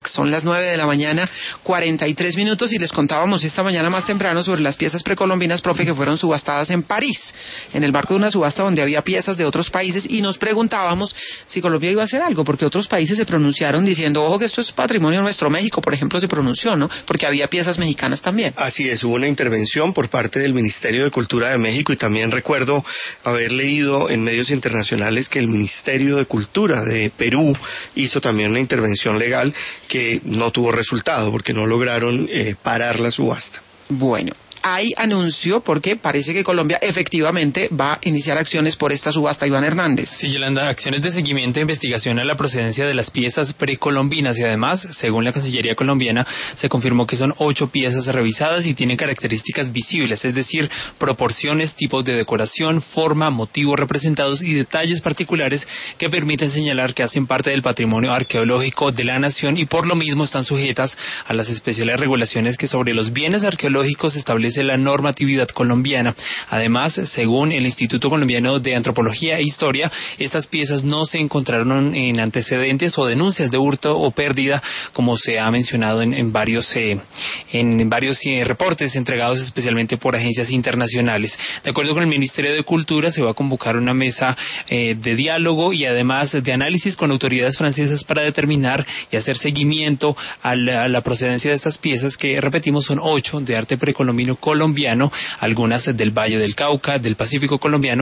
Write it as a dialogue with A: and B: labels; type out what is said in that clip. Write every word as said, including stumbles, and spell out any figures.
A: Son las nueve de la mañana, cuarenta y tres minutos, y les contábamos esta mañana más temprano sobre las piezas precolombinas, profe, que fueron subastadas en París, en el marco de una subasta donde había piezas de otros países, y nos preguntábamos si Colombia iba a hacer algo, porque otros países se pronunciaron diciendo, ojo que esto es patrimonio nuestro. México, por ejemplo, se pronunció, ¿no? Porque había piezas mexicanas también.
B: Así es, hubo una intervención por parte del Ministerio de Cultura de México, y también recuerdo haber leído en medios internacionales que el Ministerio de Cultura de Perú hizo también una intervención legal que no tuvo resultado porque no lograron eh, parar la subasta.
A: Bueno, hay anuncio porque parece que Colombia efectivamente va a iniciar acciones por esta subasta. Iván Hernández.
C: Sí, Yolanda, acciones de seguimiento e investigación a la procedencia de las piezas precolombinas, y además, según la Cancillería colombiana, se confirmó que son ocho piezas revisadas y tienen características visibles, es decir, proporciones, tipos de decoración, forma, motivos representados y detalles particulares que permiten señalar que hacen parte del patrimonio arqueológico de la nación, y por lo mismo están sujetas a las especiales regulaciones que sobre los bienes arqueológicos establecen la normatividad colombiana. Además, según el Instituto Colombiano de Antropología e Historia, estas piezas no se encontraron en antecedentes o denuncias de hurto o pérdida, como se ha mencionado en, en varios eh, en varios eh, reportes entregados especialmente por agencias internacionales. De acuerdo con el Ministerio de Cultura, se va a convocar una mesa eh, de diálogo y además de análisis con autoridades francesas para determinar y hacer seguimiento a la, a la procedencia de estas piezas, que, repetimos, son ocho de arte precolombino colombiano, algunas del Valle del Cauca, del Pacífico colombiano,